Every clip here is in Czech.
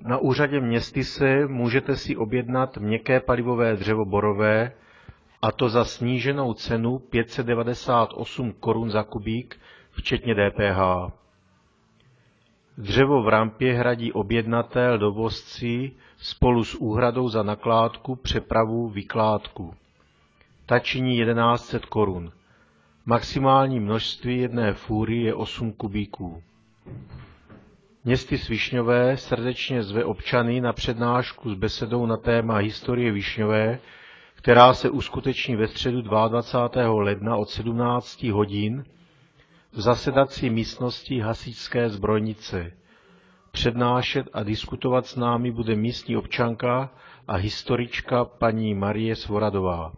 Na úřadě Městyse můžete si objednat měkké palivové dřevo borové, a to za sníženou cenu 598 korun za kubík, včetně DPH. Dřevo v rampě hradí objednatel dovozci spolu s úhradou za nakládku, přepravu, vykládku. Ta činí 1100 korun. Maximální množství jedné fúry je 8 kubíků. Městys Višňové srdečně zve občany na přednášku s besedou na téma historie Višňové, která se uskuteční ve středu 22. ledna od 17 hodin v zasedací místnosti Hasičské zbrojnice. Přednášet a diskutovat s námi bude místní občanka a historička paní Marie Svoradová.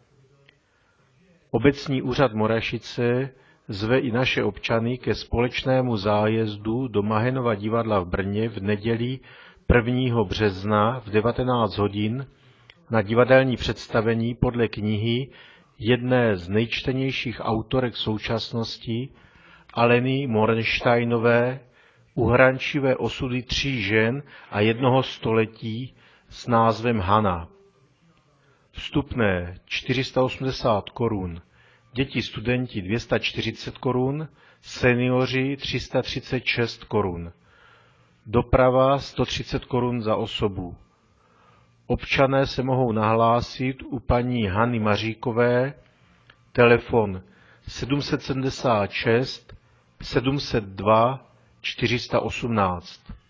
Obecní úřad Morašice zve i naše občany ke společnému zájezdu do Mahenova divadla v Brně v neděli 1. března v 19 hodin na divadelní představení podle knihy jedné z nejčtenějších autorek současnosti Aleny Morensteinové Uhrančivé osudy 3 žen a 1 století s názvem Hana. Vstupné 480 korun, děti studenti 240 korun, seniori 336 korun. Doprava 130 korun za osobu. Občané se mohou nahlásit u paní Hany Maříkové, telefon 776 702 418.